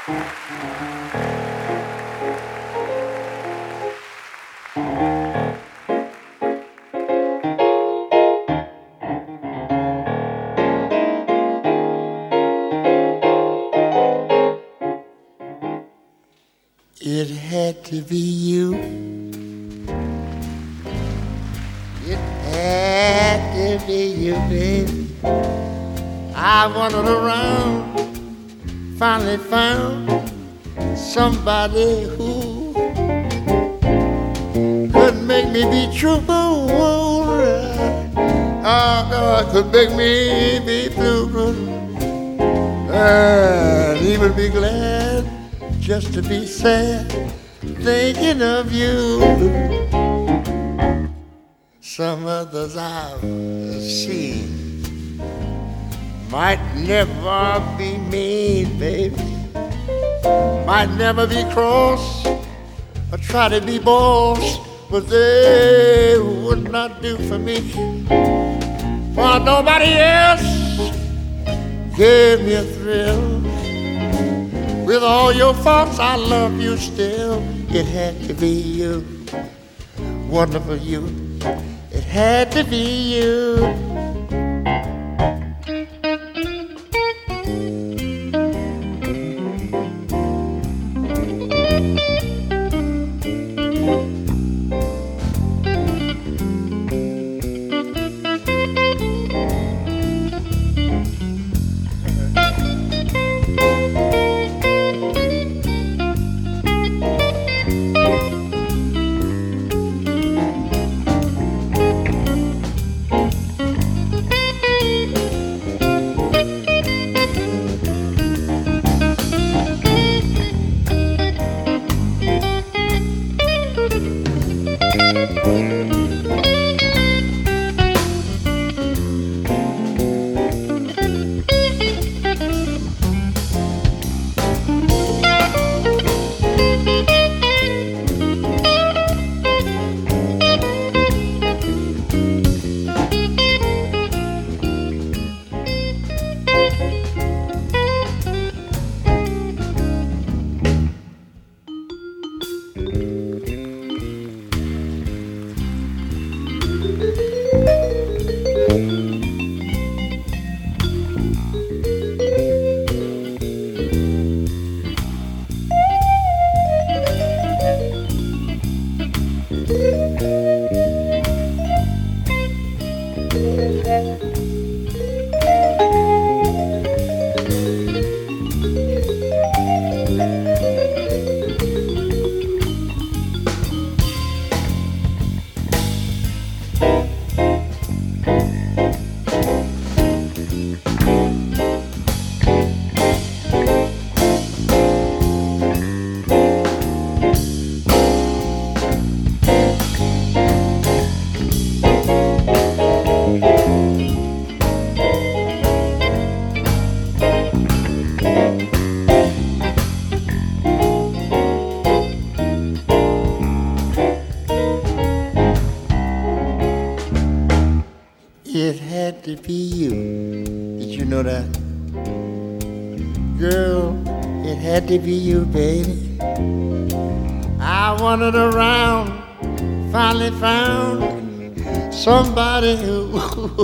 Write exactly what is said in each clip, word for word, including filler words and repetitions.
It had to be you. It had to be you, baby. I wandered around, finally found somebody who could make me be true. Oh, God, could make me be blue. And even be glad just to be sad, thinking of you. Some others I've seen might never be mean, baby, might never be cross or try to be boss, but they would not do for me. For nobody else gave me a thrill. With all your faults, I love you still. It had to be you, wonderful you. It had to be you. It had to be you. Did you know that? Girl, it had to be you, baby. I wandered around, finally found somebody who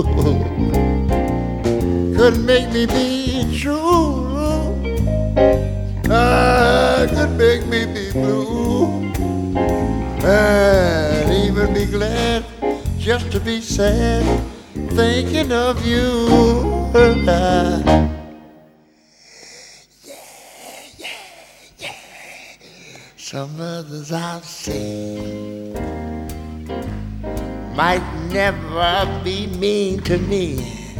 could make me be true. I could make me be blue and even be glad just to be sad, thinking of you. Yeah, yeah, yeah. Some others I've seen might never be mean to me,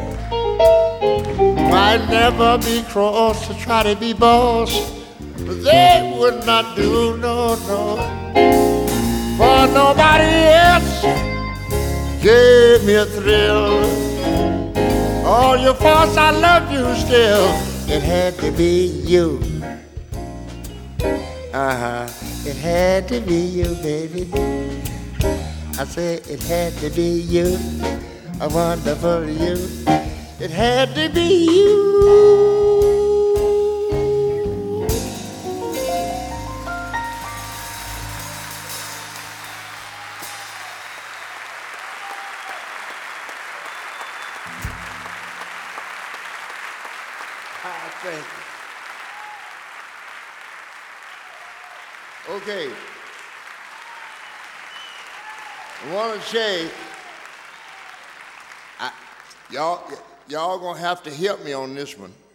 might never be cross to try to be boss, but they would not do, no, no. For nobody else gave me a thrill. All your faults, I love you still. It had to be you. Uh-huh. It had to be you, baby. I said it had to be you. A wonderful you. It had to be you. Thank you. Okay. I want to say, I, y'all, y'all gonna have to help me on this one.